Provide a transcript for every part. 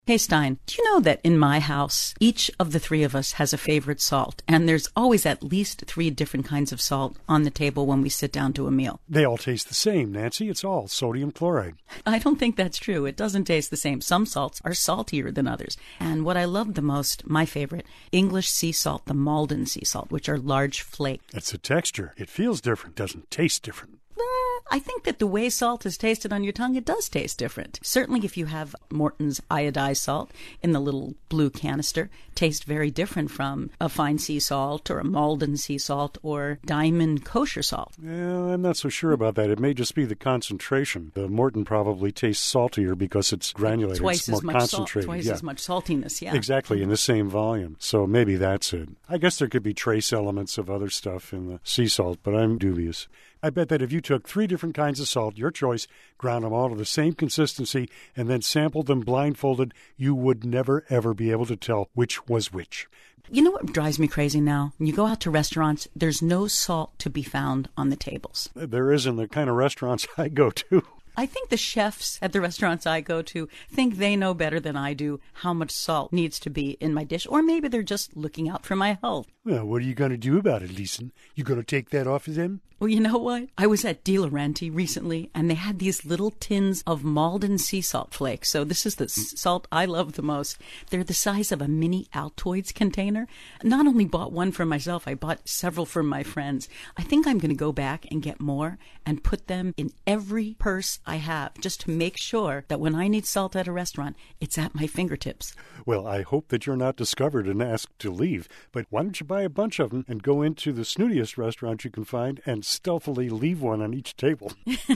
Hey Stein, do you know that in my house, each of the three of us has a favorite salt, and there's always at least 3 different kinds of salt on the table when we sit down to a meal? They all taste the same, Nancy. It's all sodium chloride. I don't think that's true. It doesn't taste the same. Some salts are saltier than others. And what I love the most, my favorite, English sea salt, the Maldon sea salt, which are large flakes. It's the texture. It feels different, doesn't taste different. I think that the way salt is tasted on your tongue, it does taste different. Certainly if you have Morton's iodized salt in the little blue canister, tastes very different from a fine sea salt or a Maldon sea salt or Diamond kosher salt. Yeah, I'm not so sure about that. It may just be the concentration. The Morton probably tastes saltier because it's granulated. Twice it's as more much concentrated. twice as much saltiness, yeah. Exactly, in the same volume. So maybe that's it. I guess there could be trace elements of other stuff in the sea salt, but I'm dubious. I bet that if you took 3 different kinds of salt, your choice, ground them all to the same consistency, and then sampled them blindfolded, you would never, ever be able to tell which was which. You know what drives me crazy now? When you go out to restaurants, there's no salt to be found on the tables. There is in the kind of restaurants I go to. I think the chefs at the restaurants I go to think they know better than I do how much salt needs to be in my dish, or maybe they're just looking out for my health. Well, what are you going to do about it, Leeson? You going to take that off of them? Well, you know what? I was at De Laurenti recently, and they had these little tins of Maldon sea salt flakes. So this is the salt I love the most. They're the size of a mini Altoids container. Not only bought one for myself, I bought several for my friends. I think I'm going to go back and get more and put them in every purse I have, just to make sure that when I need salt at a restaurant, it's at my fingertips. Well, I hope that you're not discovered and asked to leave. But why don't you buy a bunch of them and go into the snootiest restaurant you can find and stealthily leave one on each table?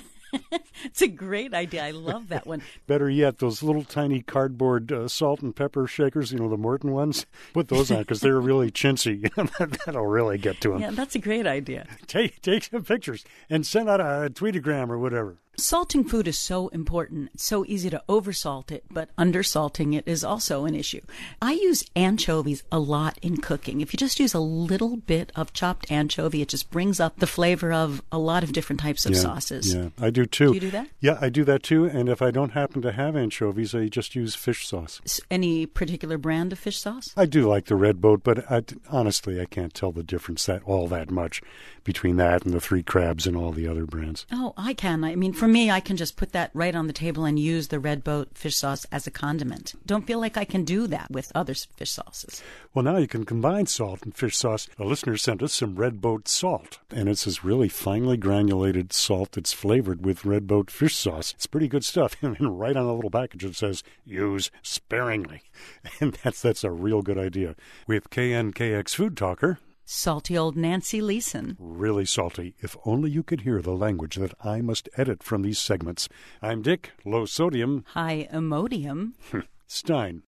It's a great idea. I love that one. Better yet, those little tiny cardboard salt and pepper shakers, the Morton ones, put those on because they're really chintzy. That'll really get to them. Yeah, that's a great idea. Take some pictures and send out a tweetogram or whatever. Salting food is so important. It's so easy to oversalt it, but undersalting it is also an issue. I use anchovies a lot in cooking. If you just use a little bit of chopped anchovy, it just brings up the flavor of a lot of different types of sauces. Yeah, I do too. Do you do that? Yeah, I do that too. And if I don't happen to have anchovies, I just use fish sauce. Any particular brand of fish sauce? I do like the Red Boat, but honestly, I can't tell the difference that much between that and the Three Crabs and all the other brands. Oh, I can. I mean, for me, I can just put that right on the table and use the Red Boat fish sauce as a condiment. Don't feel like I can do that with other fish sauces. Well, now you can combine salt and fish sauce. A listener sent us some Red Boat salt, and it's this really finely granulated salt that's flavored with Red Boat fish sauce. It's pretty good stuff. And right on the little package it says, use sparingly. And that's a real good idea. With KNKX Food Talker, salty old Nancy Leeson. Really salty. If only you could hear the language that I must edit from these segments. I'm Dick, low sodium. High Imodium. Stein.